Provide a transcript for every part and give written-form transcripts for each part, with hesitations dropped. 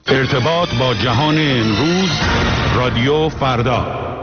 ارتباط با جهان امروز، رادیو فردا.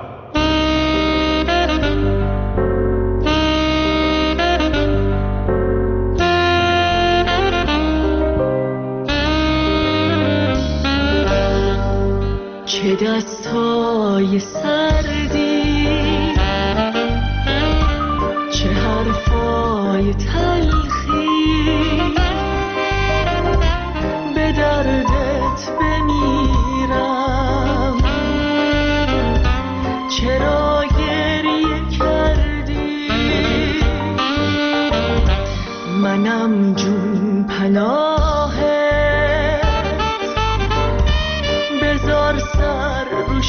چه دستای سردی، چه حرفای تلخی، به دردت بمیرم. چرا گریه کردی؟ منم جون پناهت، بذار سر رو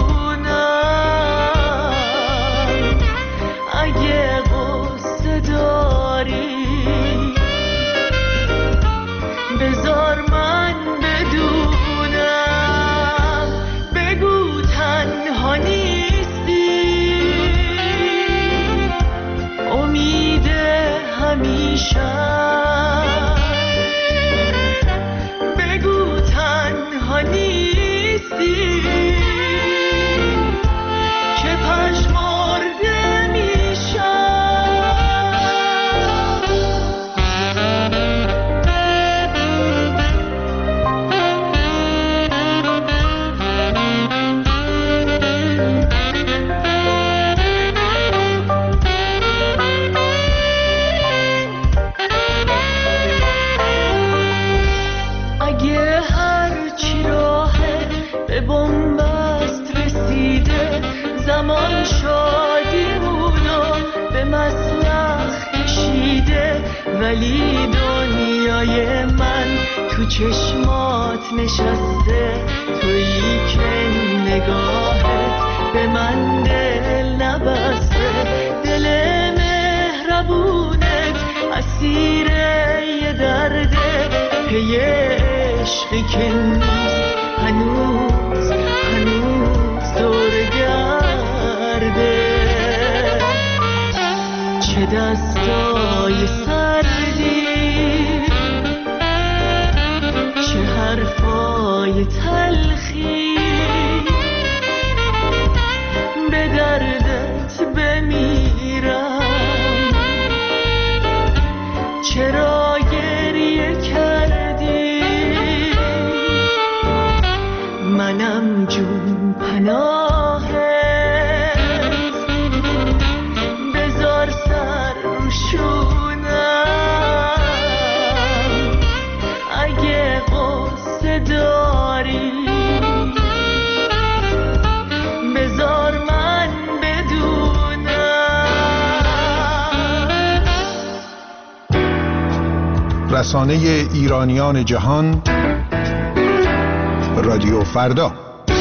شونم. اگه غصه داری بذار من بدونم. بگو تنها نیستی، امید همیشه. بگو تنها نیستی که پژمرده میشم. اگه هرچی راهه به بنبست رسیده، زمان شادیمونو به مسلخ کشیده، ولی دنیای من تو چشمات نشسته. تویی که نگاهت به من دل نبسته، دل مهربونت اسیر یه درده. پی عشقی که نیست هنوز دور گرده. چه دستای سردی، چه حرفای تلخی، به دردت بمیرم. چرا گریه کردی؟ منم جون پناهت، بذار سر رو شونم. اگه غصه داری بذار من بدونم. رسانه ایرانیان جهان، رادیو فردا.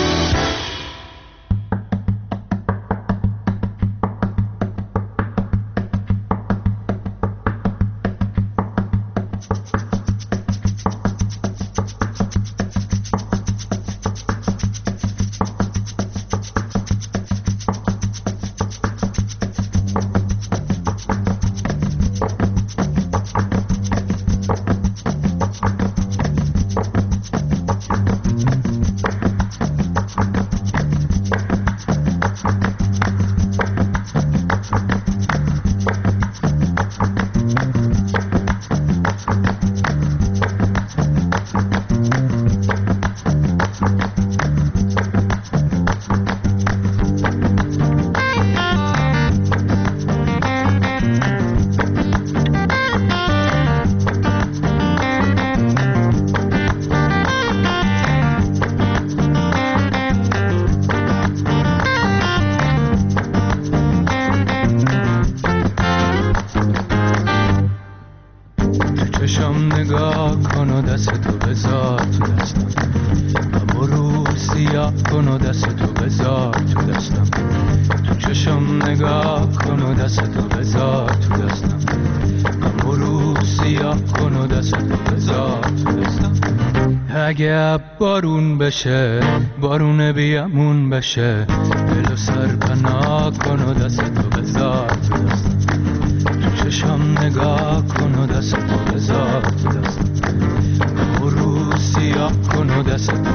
اگه بارون بشه، بارون بیامون بشه، دلو سر پناه کن و دستتو بذار تو دستم. تو چشم نگاه کن و دستتو بذار تو دستم. غمو رو سیاه کن و دستتو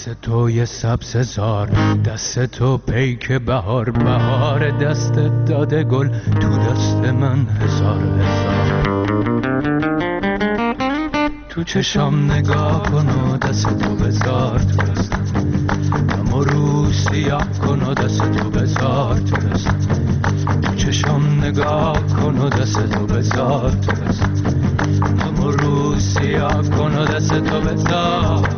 دست تو یه سبززار، دست تو پیک بهار، بهار دستت داده گل، تو دست من هزار هزار. تو چشام نگاه کن و دست تو بذار تو دستم، غم و رو سیاه کن و دست تو بذار تو دستم. تو چشام نگاه کن و دست تو بذار تو دستم، غم و رو سیاه کن و دست تو بذار.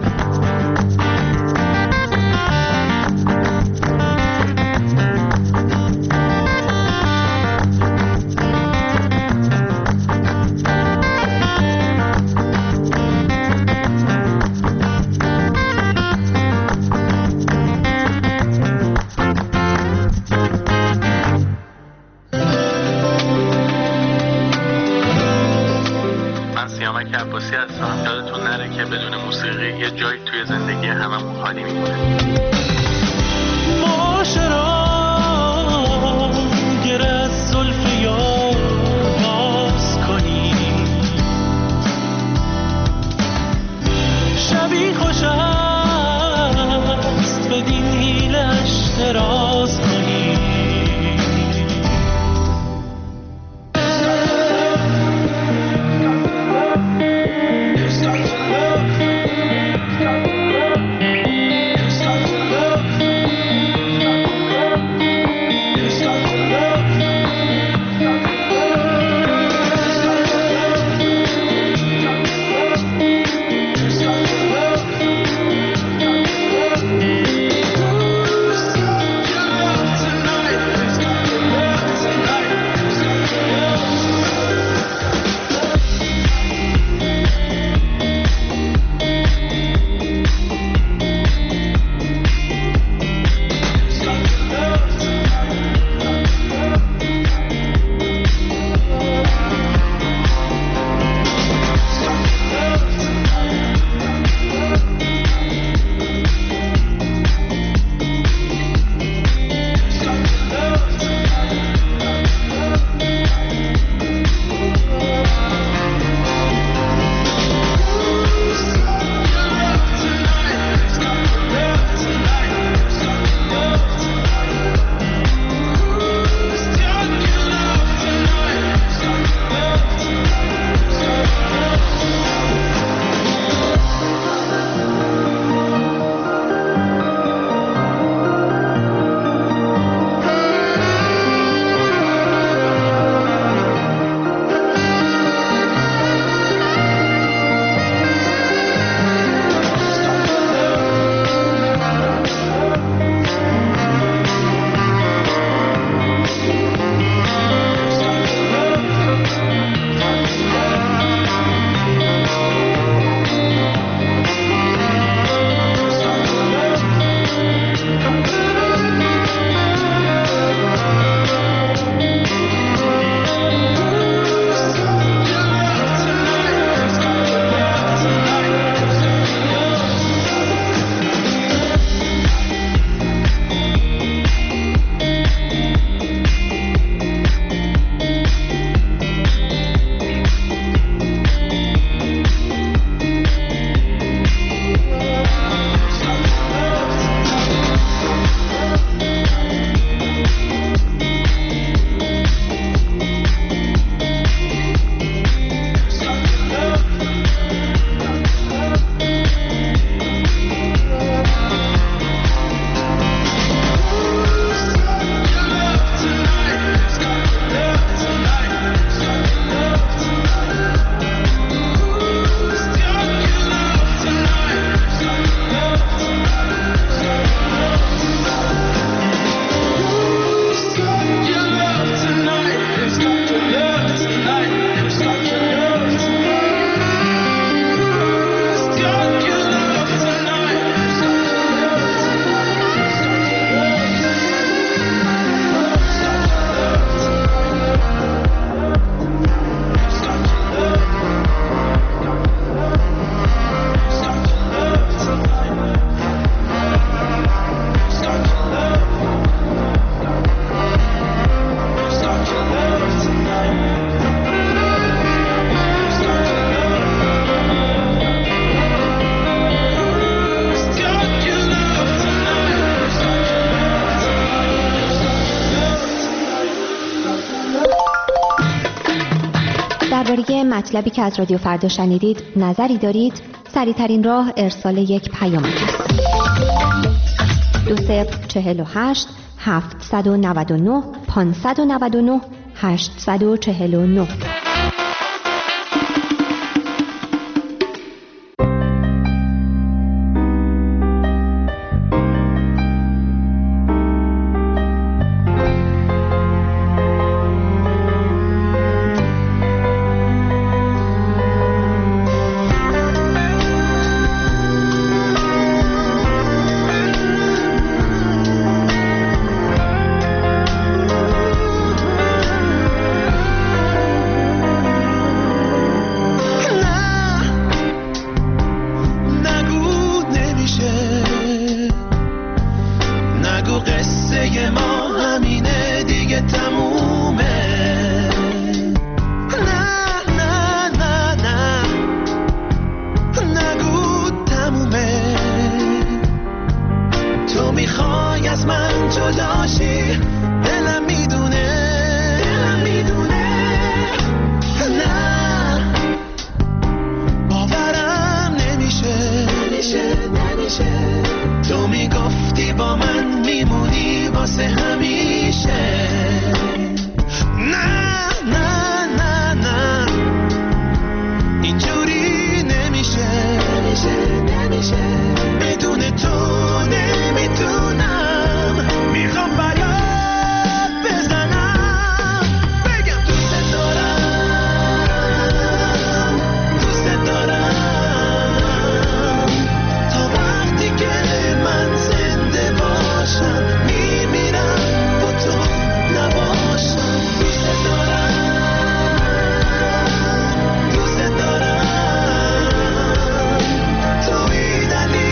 عباسی هستم. یادتون نره که بدون موسیقی یه جایی توی زندگی هممون خالی میمونه. معاشران گر از زلف یار باز کنی، شبی خوش است بدین حیلش دراز کنی. مطلبی که از رادیو فردا شنیدید نظری دارید، سریع‌ترین راه ارسال یک پیام است. 2048 799 599 849. Dali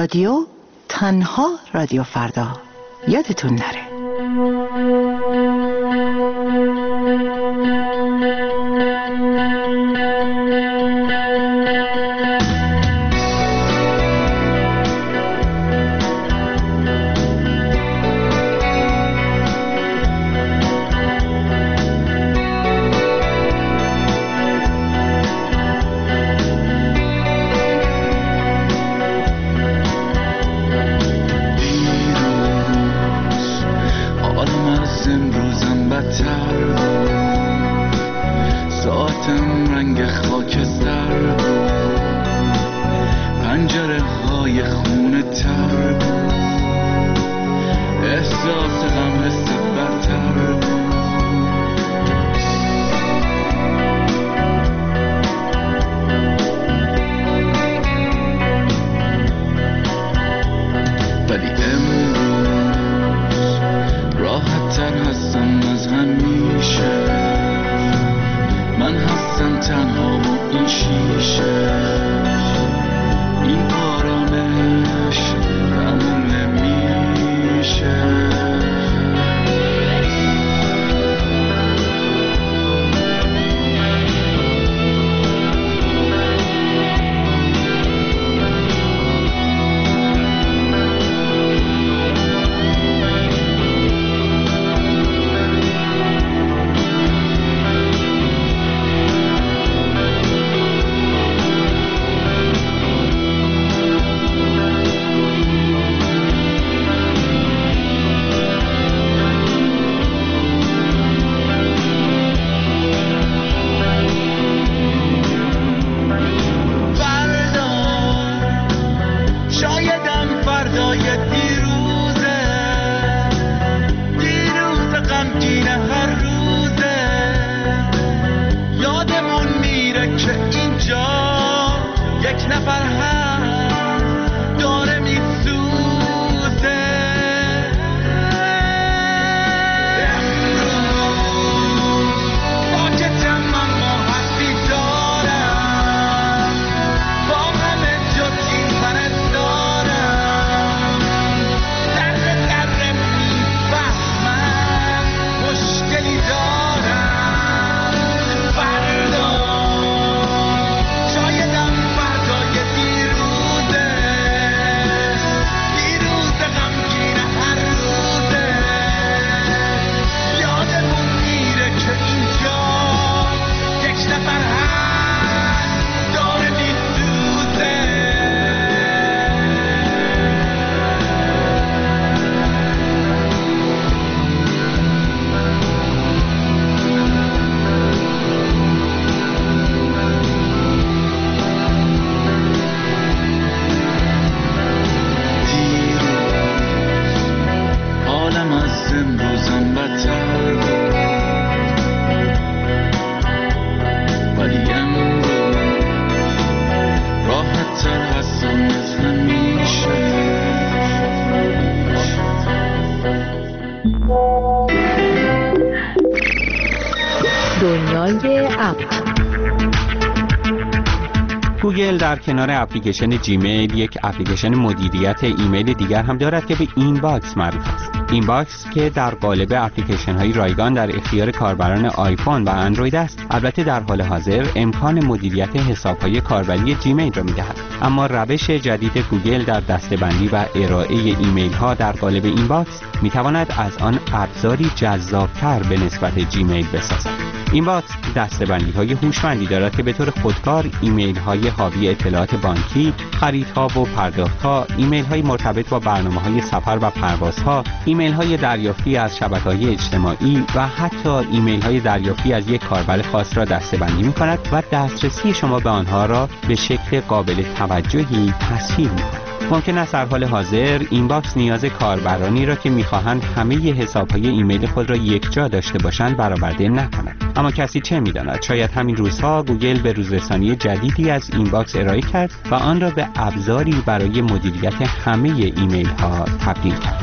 رادیو، تنها رادیو فردا. یادتون نره. دنیای اپ. گوگل در کنار اپلیکیشن جیمیل یک اپلیکیشن مدیریت ایمیل دیگر هم دارد که به اینباکس معروف است. اینباکس که در قالب اپلیکیشن های رایگان در اختیار کاربران آیفون و اندروید است، البته در حال حاضر امکان مدیریت حساب های کاربری جیمیل را می‌دهد. اما روش جدید گوگل در دسته‌بندی و ارائه ایمیل ها در قالب اینباکس می‌تواند از آن ابزاری جذاب‌تر به نسبت جیمیل بسازد. اینباکس دسته‌بندی‌های هوشمندی دارد که به طور خودکار ایمیل‌های حاوی اطلاعات بانکی، خریدها و پرداخت‌ها، ایمیل‌های مرتبط با برنامه‌های سفر و پروازها، ایمیل‌های دریافتی از شبکه‌های اجتماعی و حتی ایمیل‌های دریافتی از یک کاربر خاص را دسته‌بندی می‌کند و دسترسی شما به آنها را به شکل قابل توجهی تسهیل می‌کند. ممکن است در حال حاضر اینباکس نیاز کاربرانی را که می‌خواهند همه حساب‌های ایمیل خود را یکجا داشته باشند برآورده نکند. اما کسی چه می‌داند؟ شاید همین روزها گوگل به روزرسانی جدیدی از اینباکس ارائه کرد و آن را به ابزاری برای مدیریت همه ایمیل‌ها تبدیل کرد.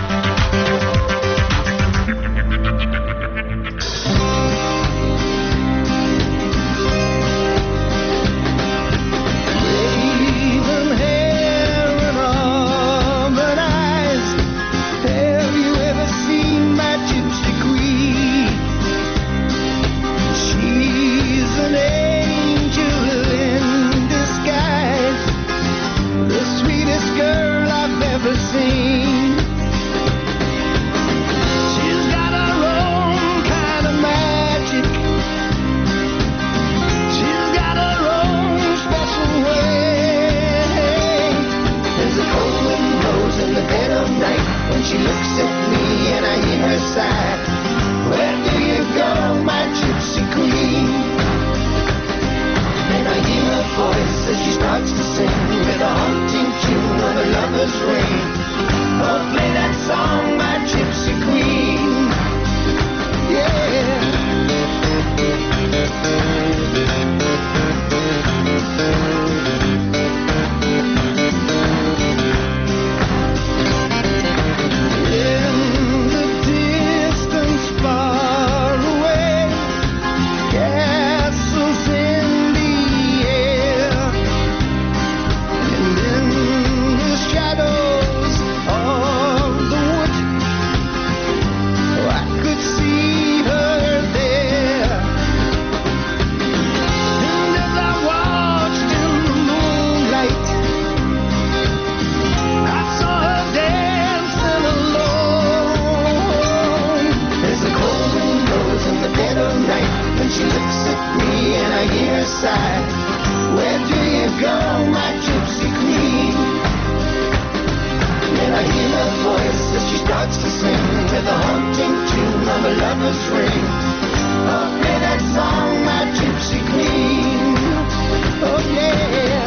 lover's ring. Oh, play that song, my gypsy queen. Oh, yeah.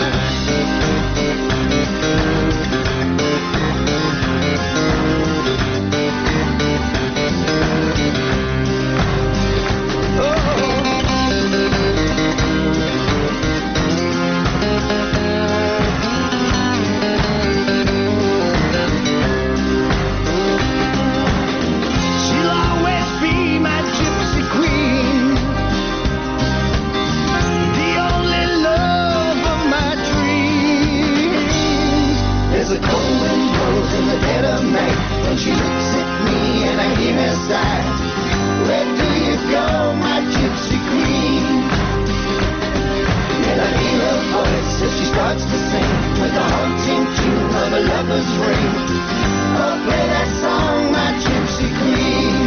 She looks at me and I hear her sigh. Where do you go, my gypsy queen? And I hear her voice as she starts to sing with the haunting tune of a lover's ring. Oh, play that song, my gypsy queen.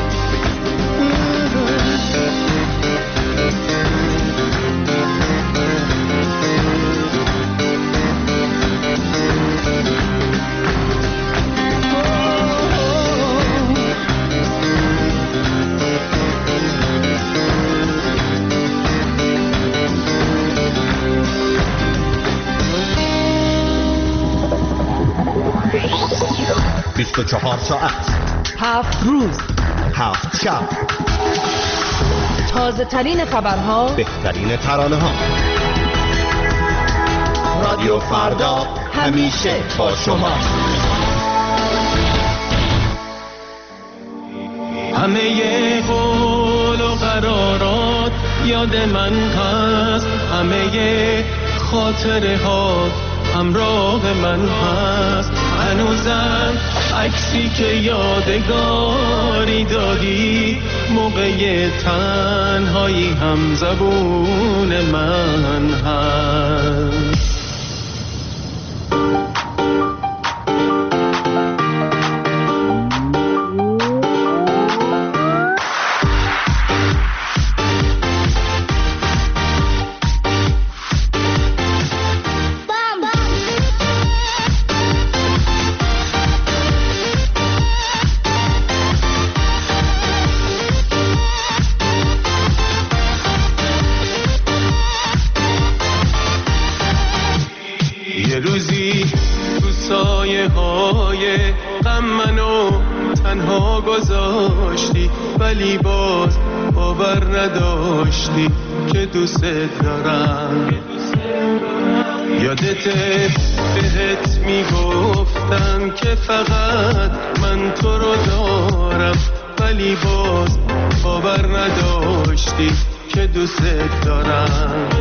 بیست و 24 ساعت 7 روز 7 شب تازه ترین خبرها، بهترین ترانه ها. رادیو فردا همیشه با شما. همه قول و قرارات یاد من هست، همه خاطره ها همراه من هست. هنوزم عکسی که یادگاری دادی موقع تنهایی هم زبون من هست. ولی باز باور نداشتی که دوست دارم. یادت بهت میگفتم که فقط من تو رو دارم، ولی باز باور نداشتی که دوست دارم.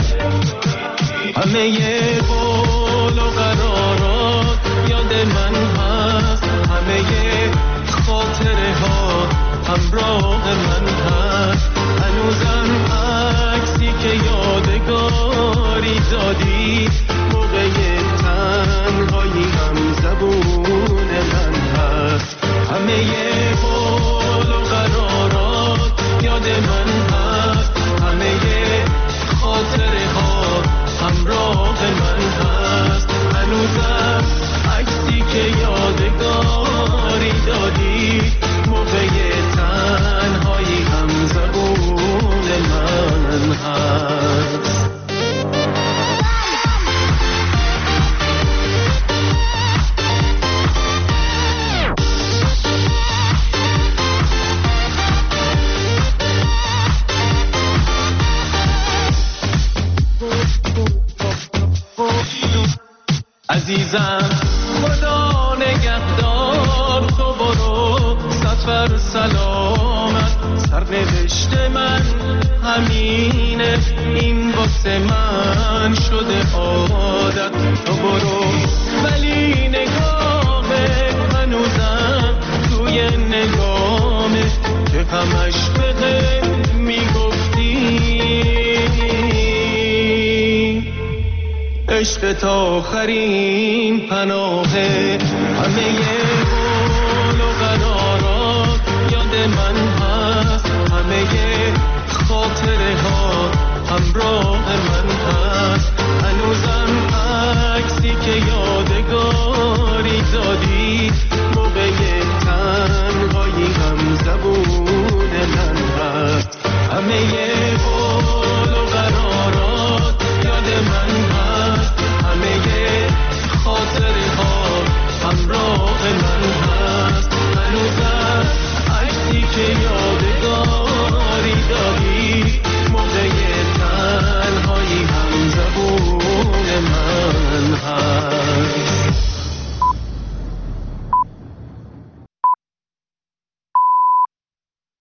همه قول و قرارات یاد من هست، همه خاطره ها همراه من هست. هنوزم عکسی که یادگاری دادی موقع تنهایی هم زبون من هست. همه قول و قرارات یاد من هست، همه خاطره ها همراه من هست. هنوزم عکسی که یادگاری دادی موقع تنهایی هم زبون من هست. عزیزم خدا نگهدار، تو برو سفر سلامت. سرنوشت من همینه، این واسه من شده عادت. تو برو ولی نگاهه هنوزم توی نگامه که همش بده میگفتی عشق تا آخرین پناهه. همه